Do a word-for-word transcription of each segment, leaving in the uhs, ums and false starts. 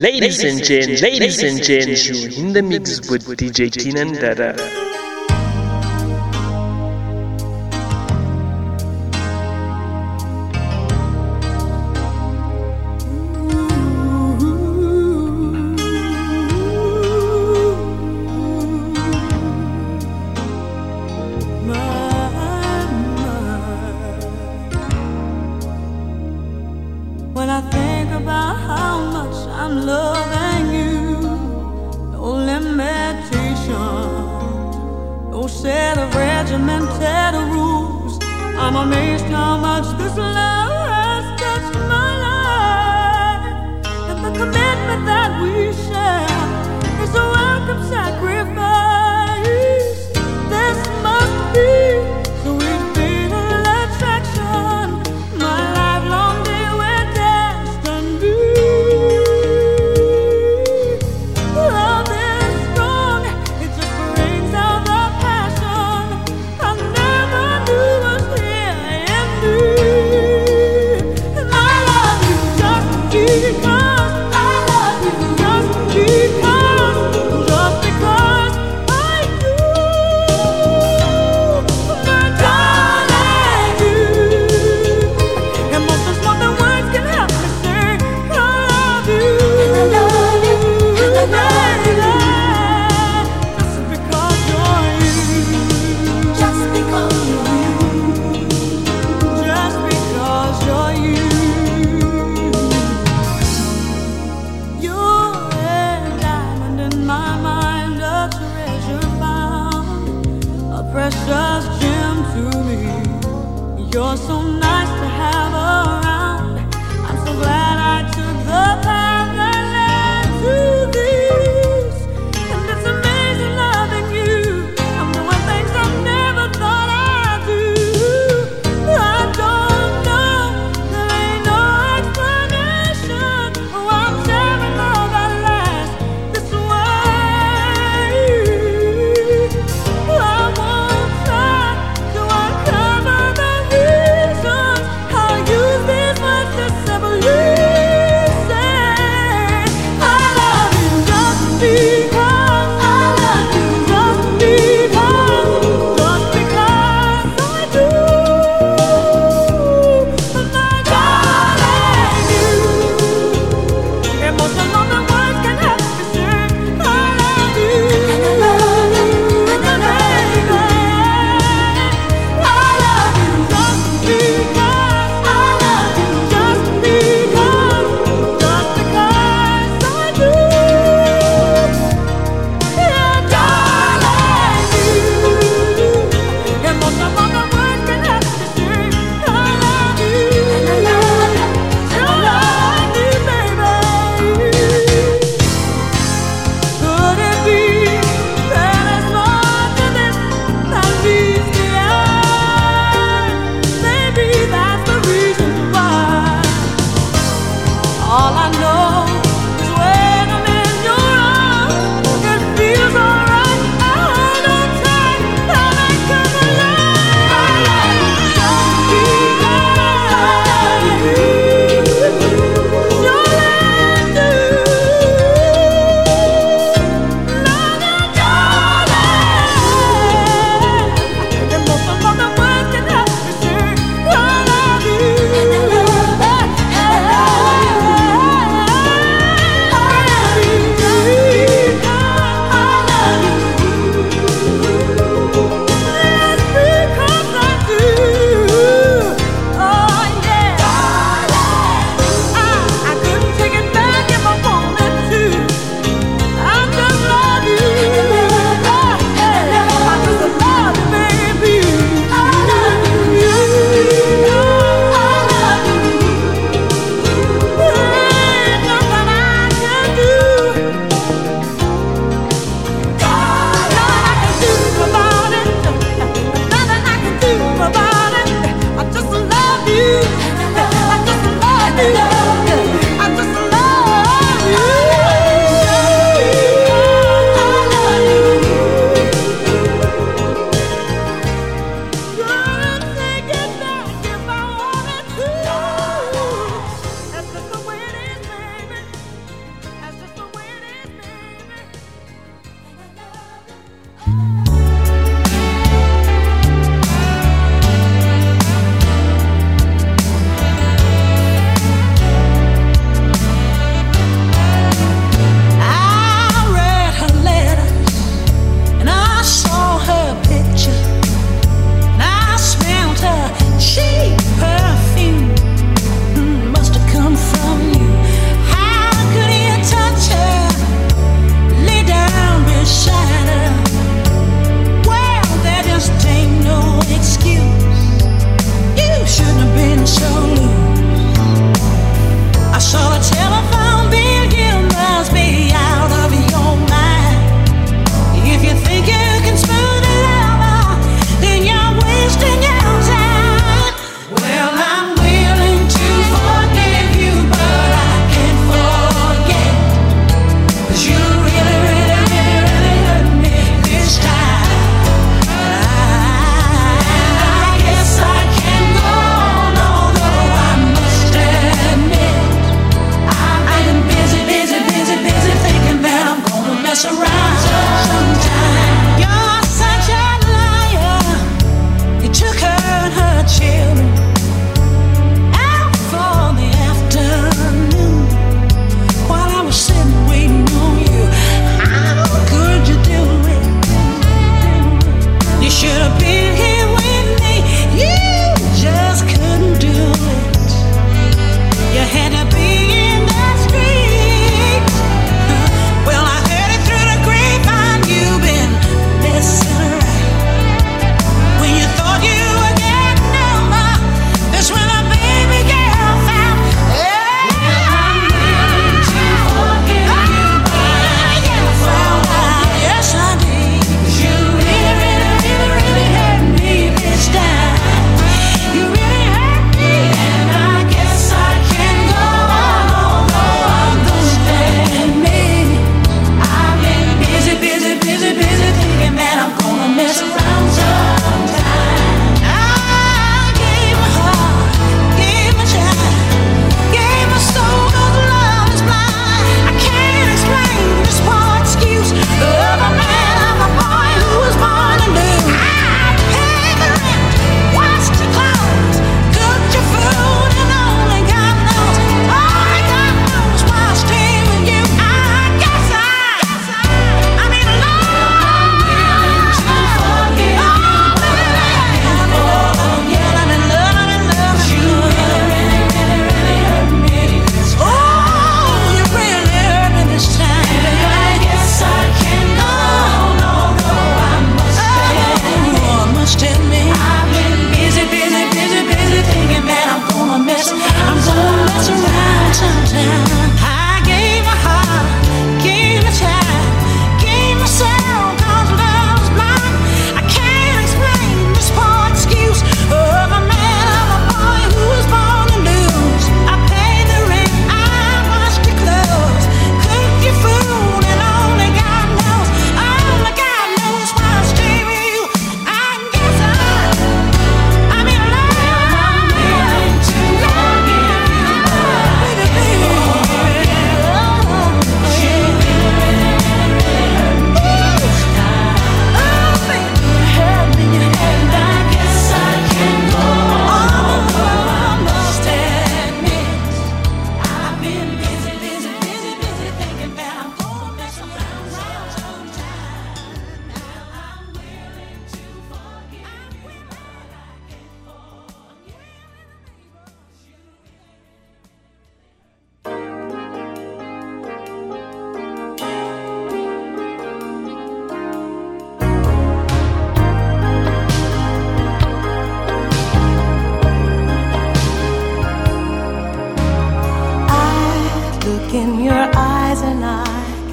Ladies and gents, ladies and gents, you in the mix with D J Kenan Dada. Use this much to separate.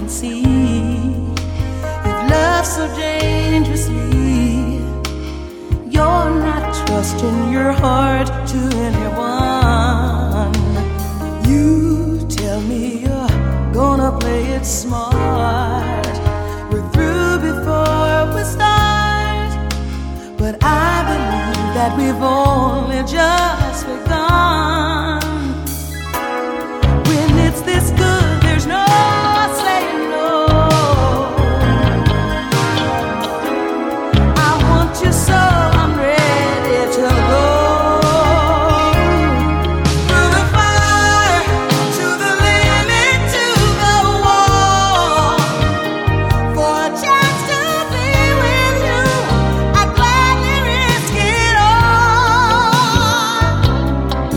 can see. You've loved so dangerously. You're not trusting your heart to anyone. You tell me you're gonna play it smart. We're through before we start, but I believe that we've only just begun. When it's this good, there's no saying no. I want you so I'm ready to go. Through the fire, to the limit, to the wall. For a chance to be with you, I'd gladly risk it all.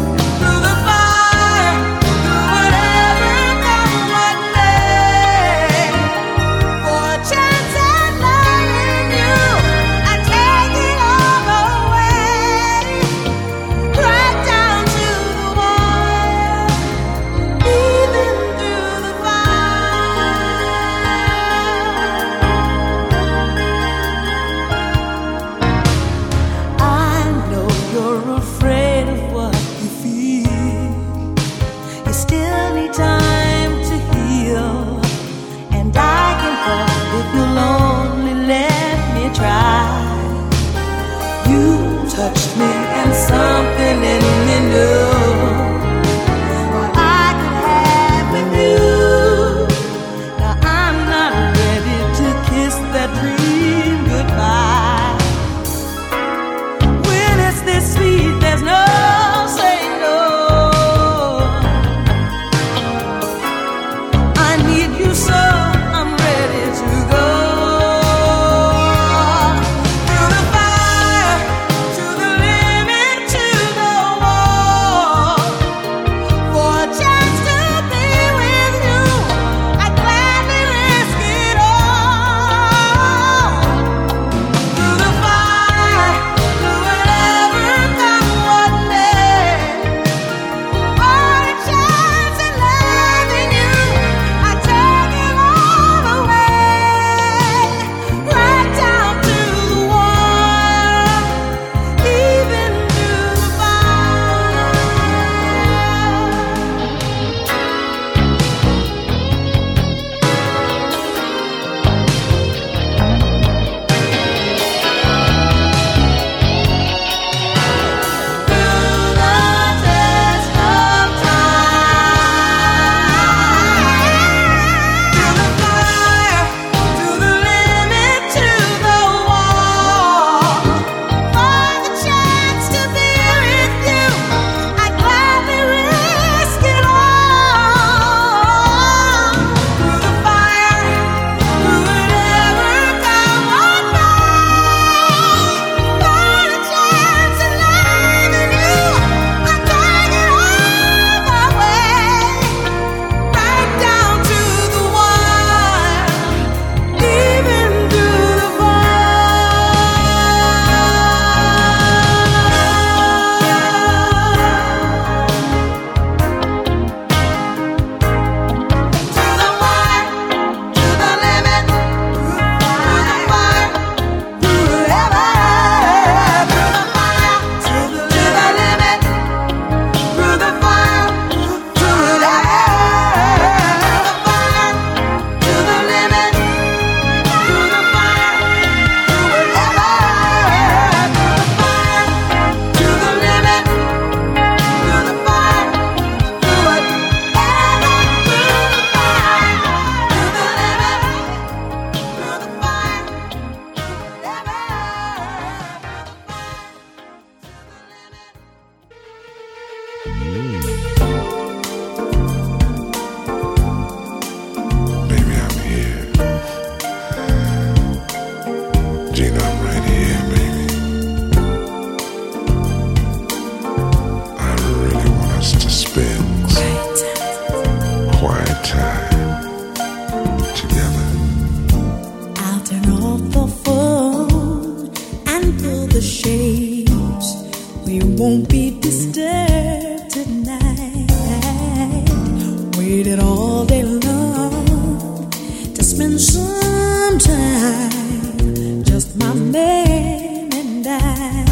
time, just my man and I.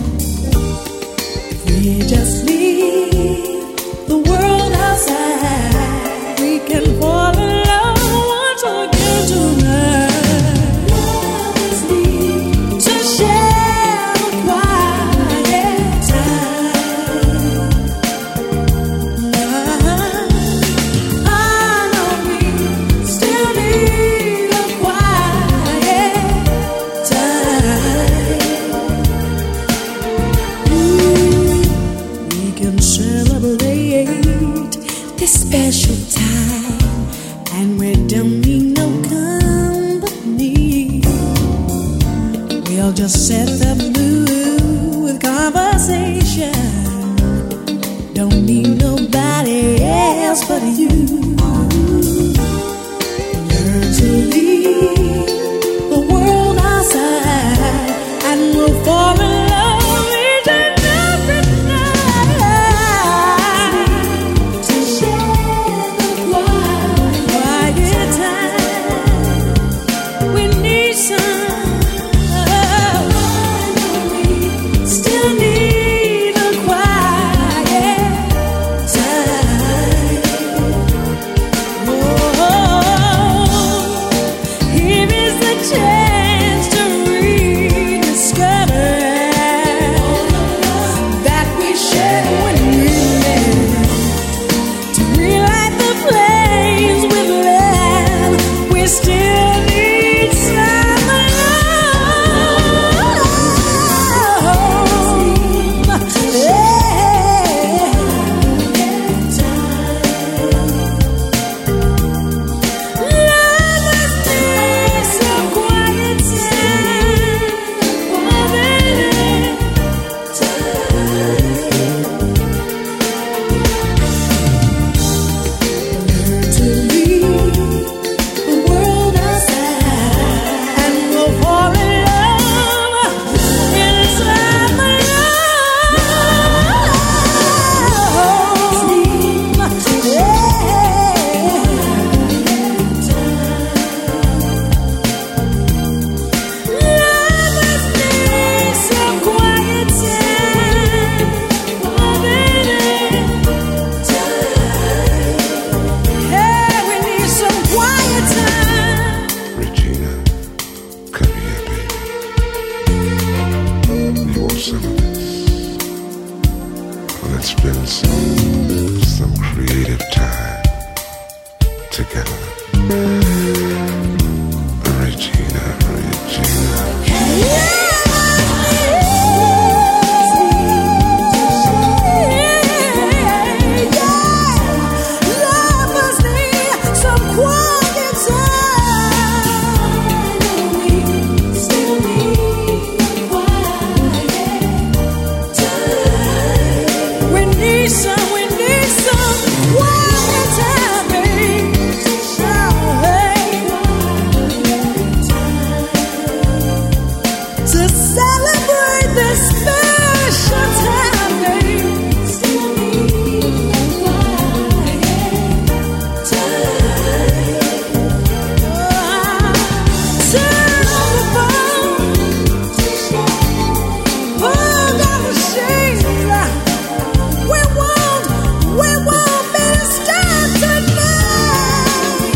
We just leave the world outside. We can fall in love once again tonight. Lovers need to share the quiet time. I know we still need a quiet time. We can celebrate this special time, and we don't need no company. We'll just set the mood with conversation. Don't need nobody else but you. Learn to leave the world outside, and we'll fall in love each and every night. To share the quiet, quiet time. We need some. We still need a quiet time. Oh, here is the chance to rediscover that we shared when we met. To relight the flames with love, we still need some love. Lovers need some quiet time. Oh, baby, to leave the world outside, and we'll fall in love inside my Lovers need some quiet time. Oh, baby, hey, we need some quiet time. Regina, come here, baby. You want some of this? Let's spend some some creative time together. Regina, Regina. Lovers need some quiet time. We still need quiet time. We need some, we need some quiet time, baby. To celebrate this special time, baby. Still need quiet time. Turn on the phone, pull down the shades. We won't, we won't be disturbed tonight.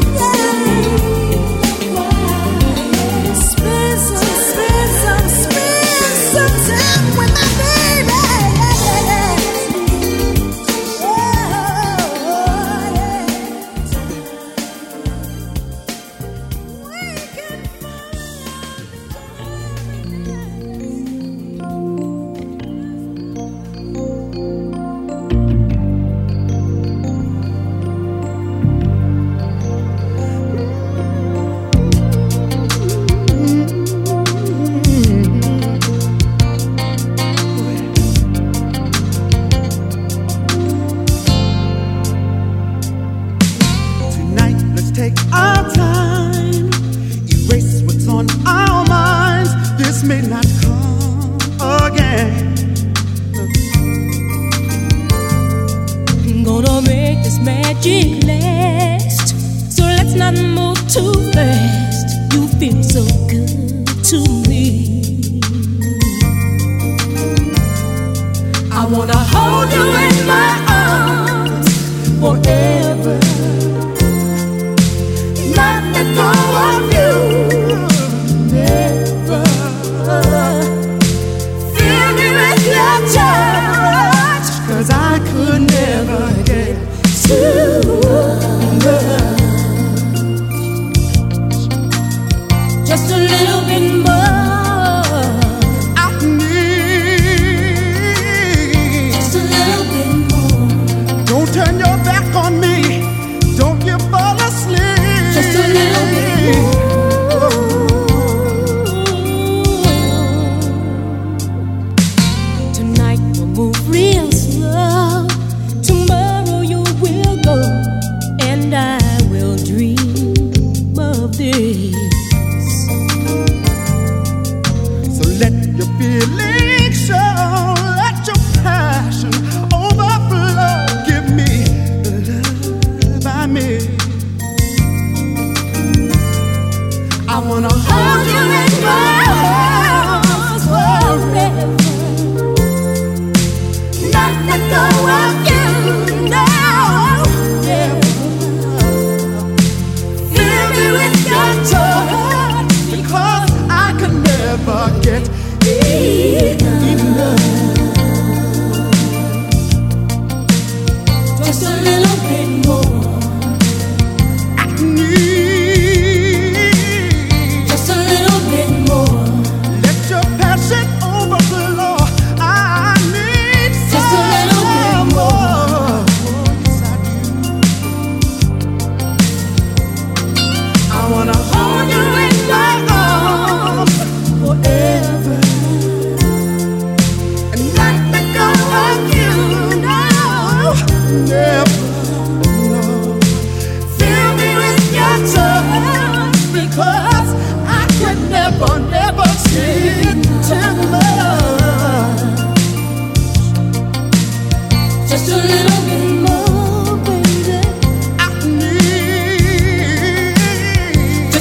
Yeah. Spend some, spend some, spend some time with my baby. Oh, yeah. We can Tonight, let's take our time, erase what's on our minds. This may not come again. gonna make this magic last. So let's not move too fast. You feel so good to me. I wanna hold you in my arms forever, not let go of you, never. Fill me with your touch, 'cause I could never get too much. Just a little bit more. I need just a little bit more. Don't turn your back on me. Don't you fall asleep. Just a little bit more. Tonight we'll move real slow. Tomorrow you will go, and I will dream of this. Let your feelings show, let your passion overflow. Give me the love I need. I wanna hold you in my arms forever, not let go of you, no, never. Fill me with your touch, because I could never get enough. Just a little bit more. I need just a little bit more. Let your passion overflow. I need just a little bit more. Yes, I do. I wanna hold you in my arms forever, and not let go of you, no, never, no. Fill me with your touch, because I could never, never get too much. Just a little bit more, baby. I need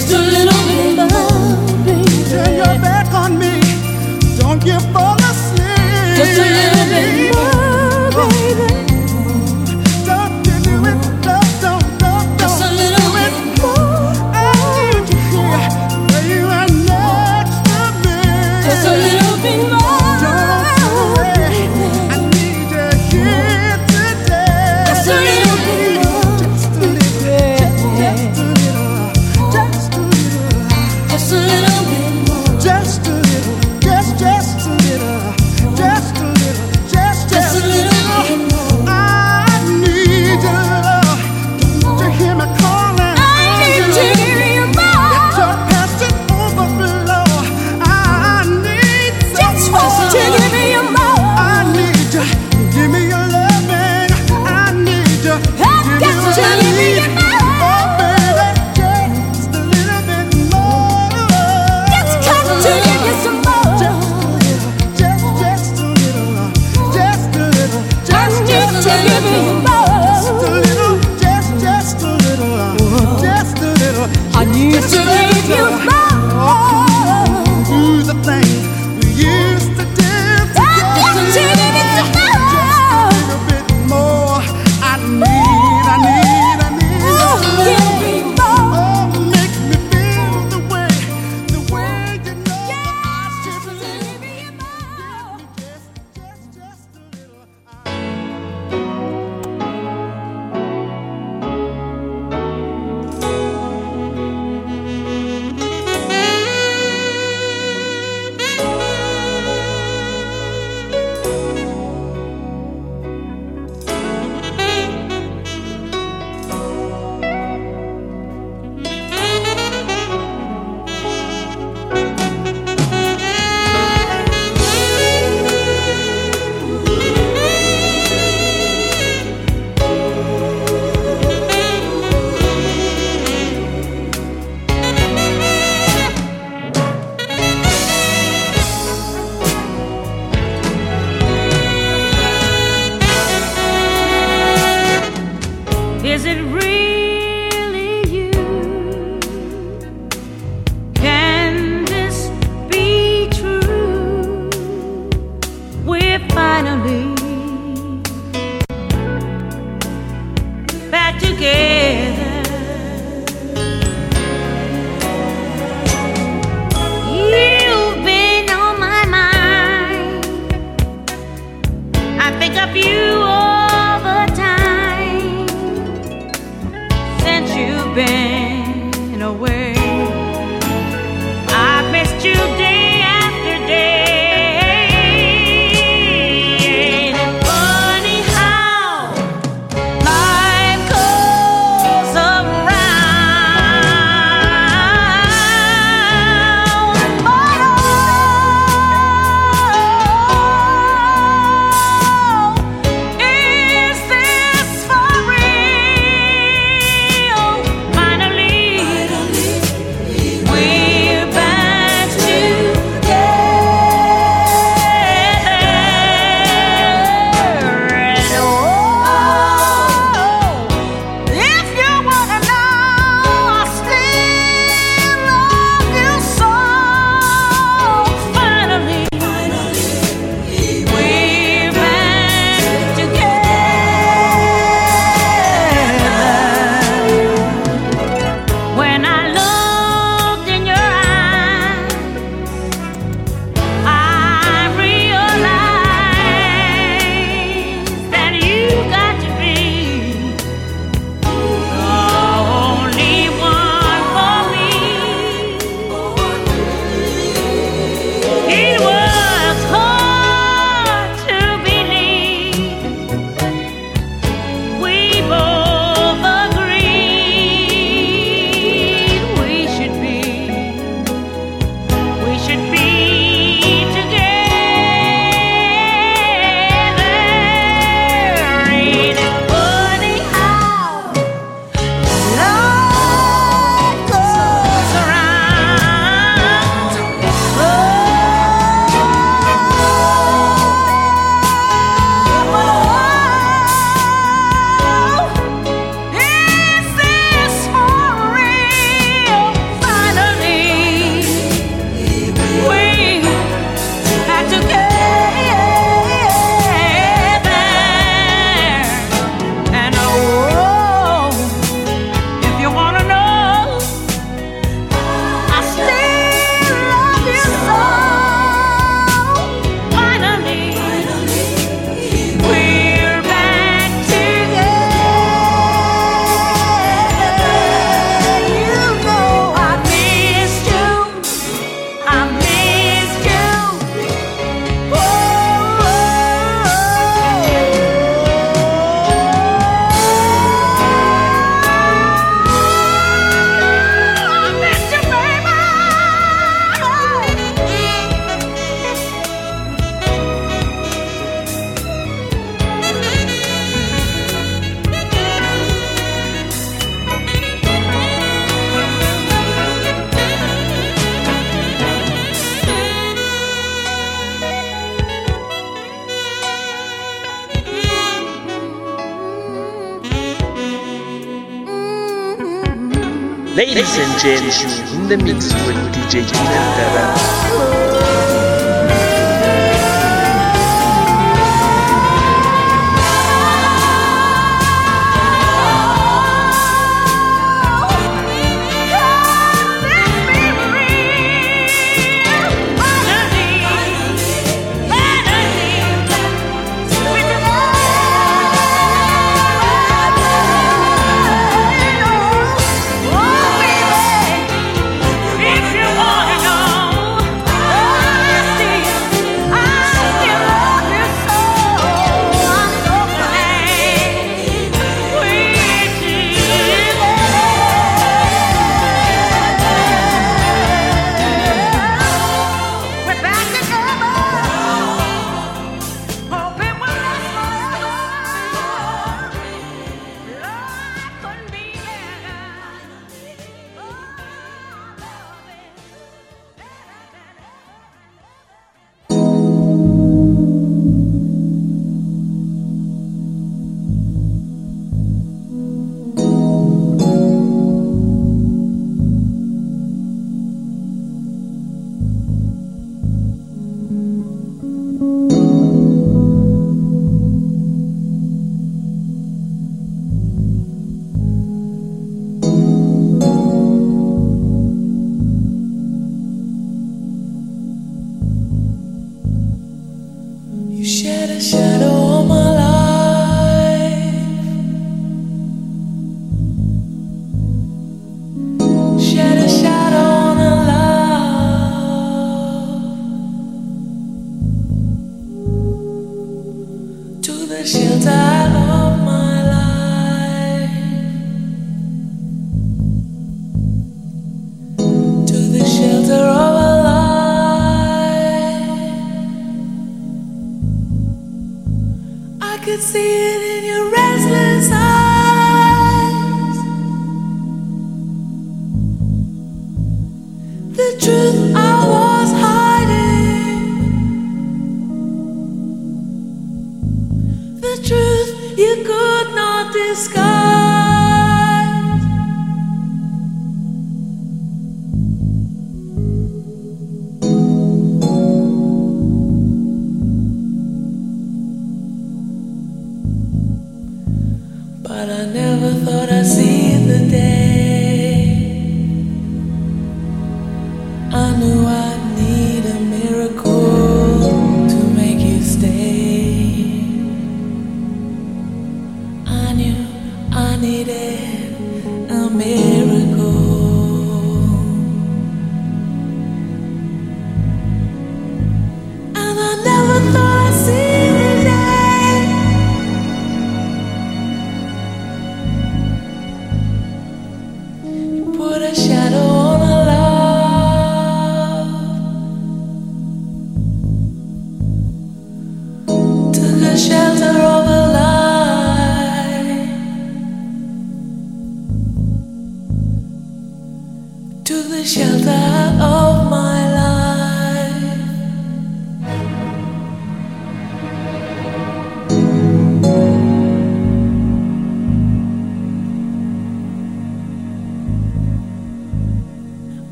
Ladies and gents, you're in the mix with D J Keenan Dara.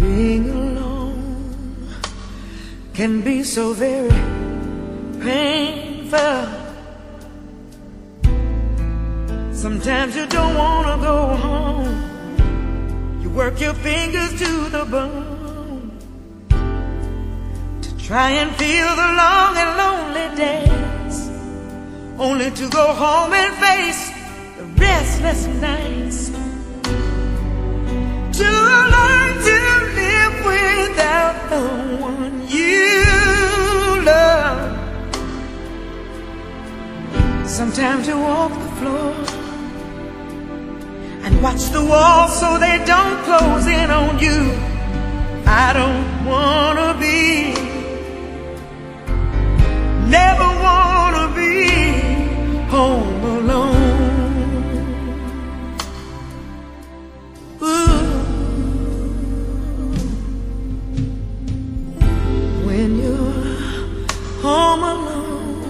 Being alone can be so very painful. Sometimes you don't want to go home. You work your fingers to the bone to try and feel the long and lonely days, only to go home and face the restless nights. To learn to live without the one you love. Sometimes you walk the floor and watch the walls so they don't close in on you. I don't wanna be, never wanna be home alone. Ooh. When you're home alone,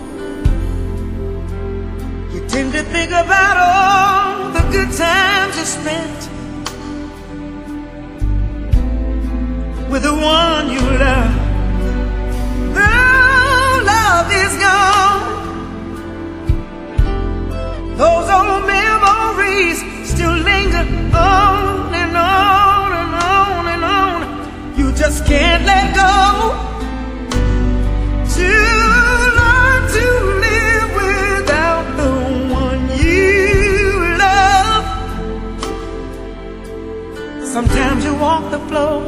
you tend to think about all the good times you spent with the one you love. Though love is gone, those old memories still linger on and on and on and on. You just can't let go. To learn to live without the one you love. Sometimes you walk the floor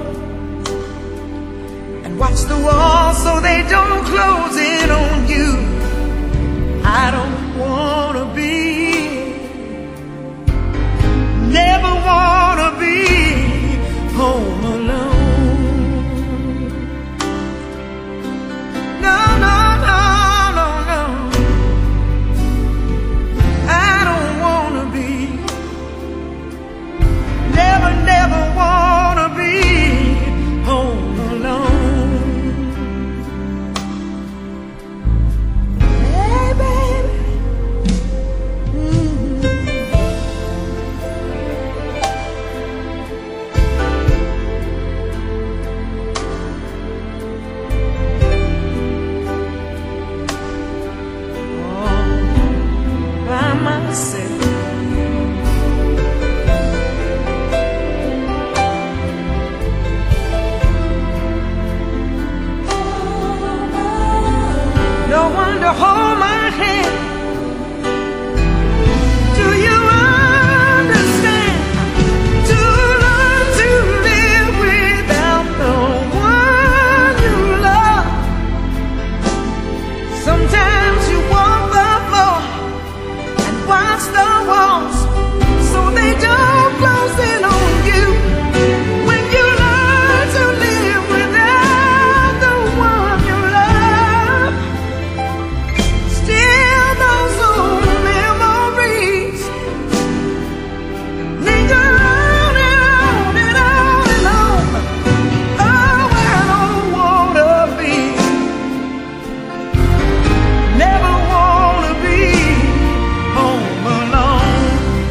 and watch the walls so they don't close in on you. I don't wanna be, never wanna be home alone. No, no, no, no, no. I don't wanna be, never, never wanna be home alone. Hey, baby. No one to hold my hand. Do you understand? To learn to live without the one you love. Sometimes you walk the floor and watch the walls so they don't close in on you. When you learn to live without the one you love, still those old memories linger on and on and on and on. Oh, I don't wanna be, never wanna be home alone.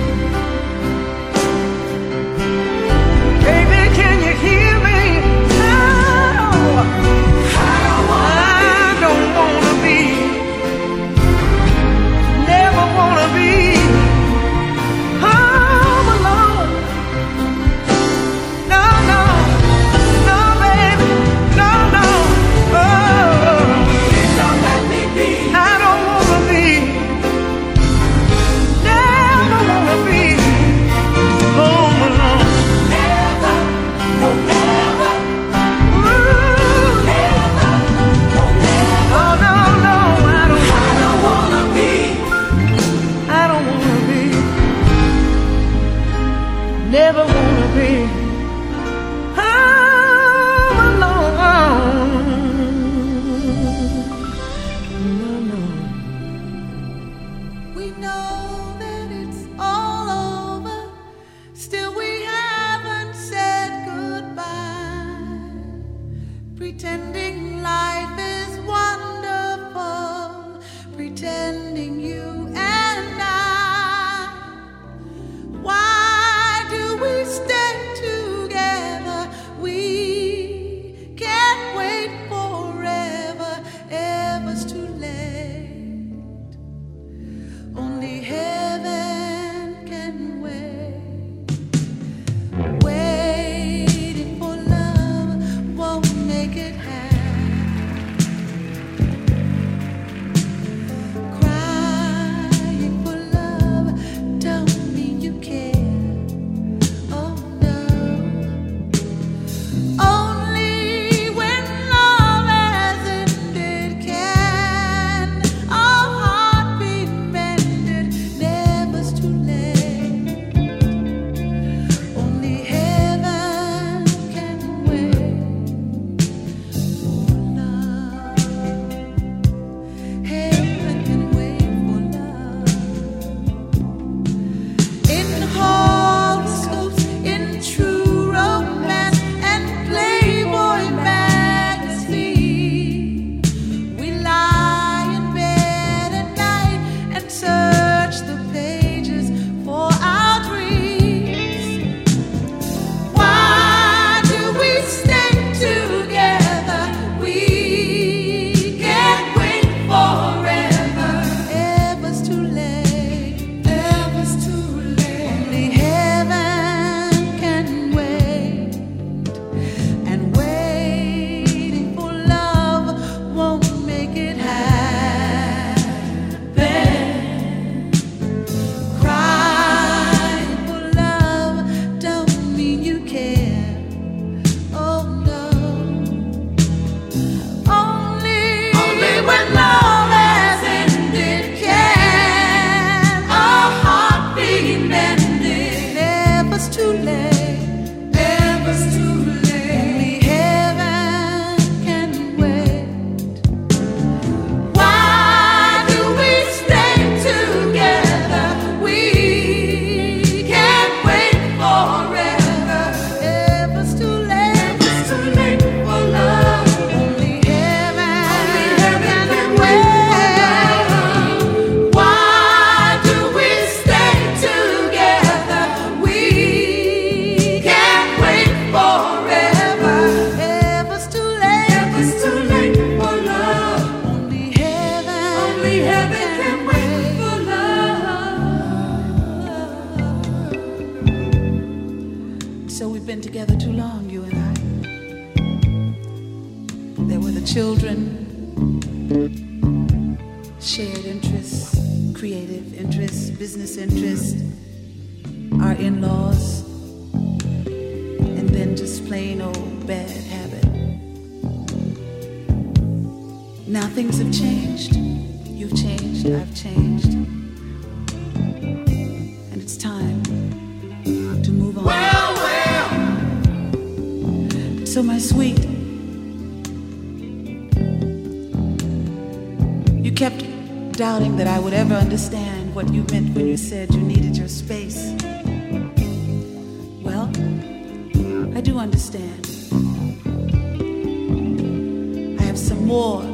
Baby, can you hear me? Oh, I don't wanna be, never wanna be home alone. No, no, no, baby, no, no. Oh, don't let me be. I don't wanna be, never wanna be home alone. Never, no, never. Ooh, never, no, never. Oh, no, no, I don't, I don't wanna be, I don't wanna be, never wanna be home alone. No, no. We know that it's all over, still we haven't said goodbye. Pretending life is wonderful, pretending you and I. Why do we stay together? We children, shared interests, creative interests, business interests, our in-laws, and then just plain old bad habit. Now things have changed. You've changed, I've changed. And it's time to move on. Well, well. So my sweet, you kept doubting that I would ever understand what you meant when you said you needed your space. Well, I do understand. I have some more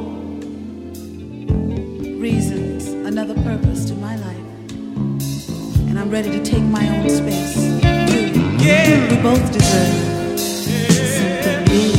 reasons, another purpose to my life. And I'm ready to take my own space. Too. Yeah. We both deserve something real.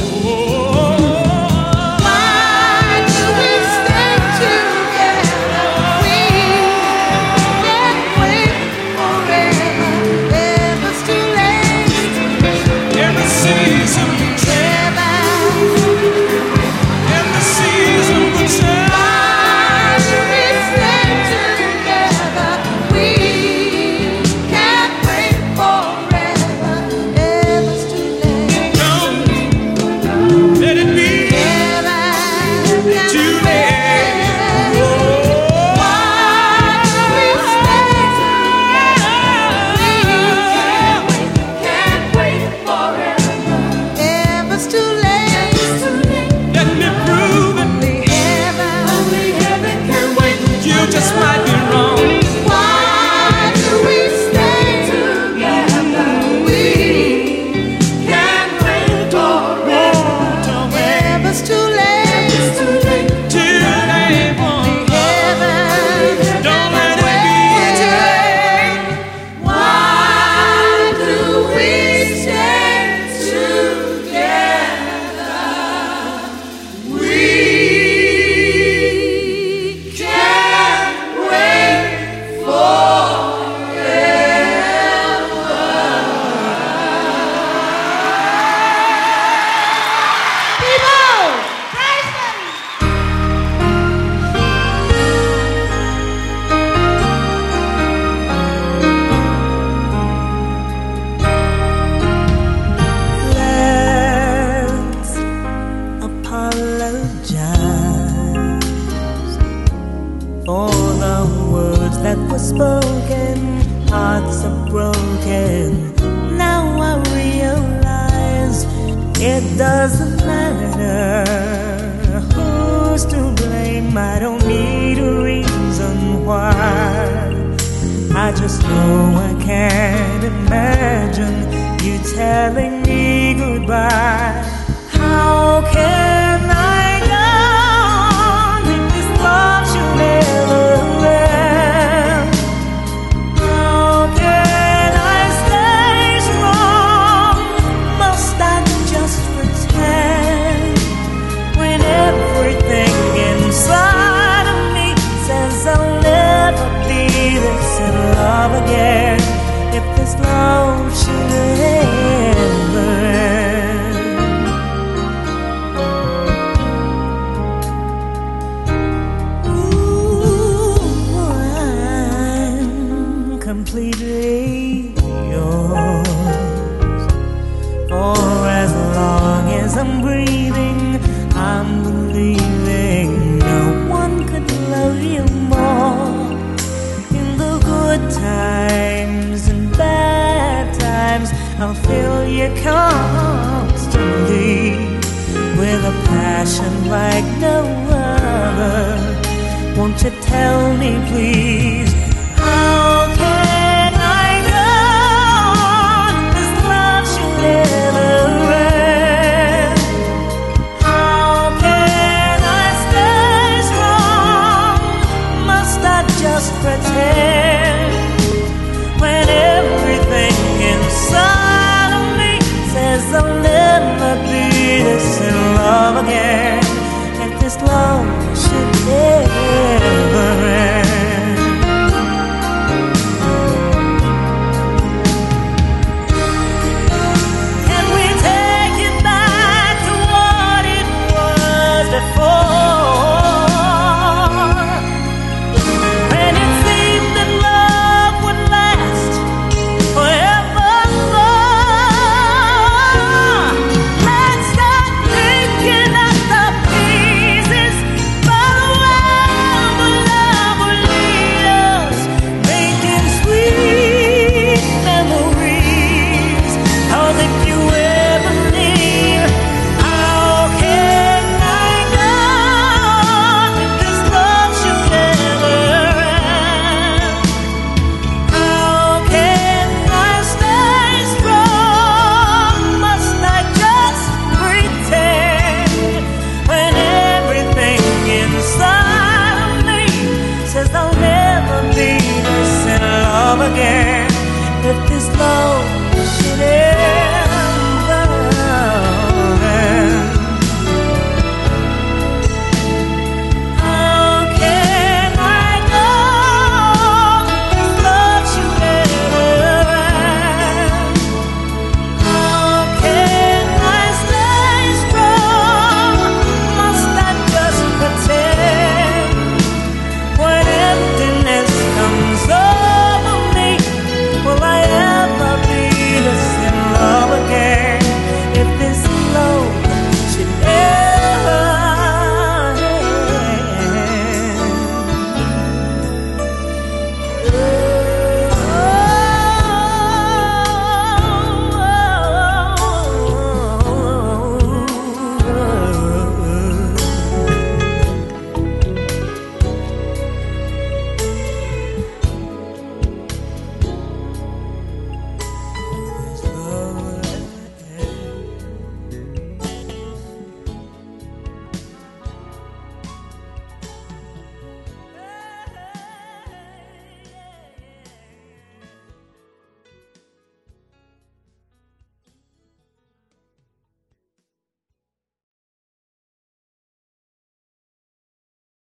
though